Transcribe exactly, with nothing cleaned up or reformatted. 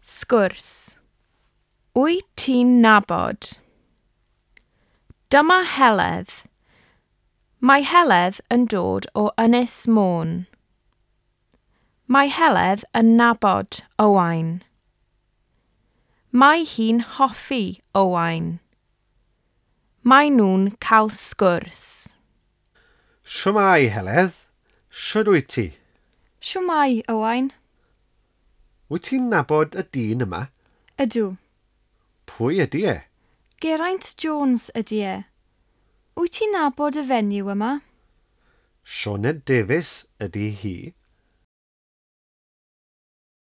Sgwrs. Wyt ti'n nabod? Dyma Heledd. Mae Heledd yn dod o Ynys Môn. Mae Heledd yn nabod Owain. Mae hi'n hoffi Owain. Mae nhw'n cael sgwrs. Shwmai, Heledd. Shwd wyt ti? Shwmai, Owain. Wyt ti'n nabod y dyn yma? Ydw. Pwy ydy e? Geraint Jones ydy e. Wyt ti'n nabod y fenyw yma? Sioned Davies ydy hi.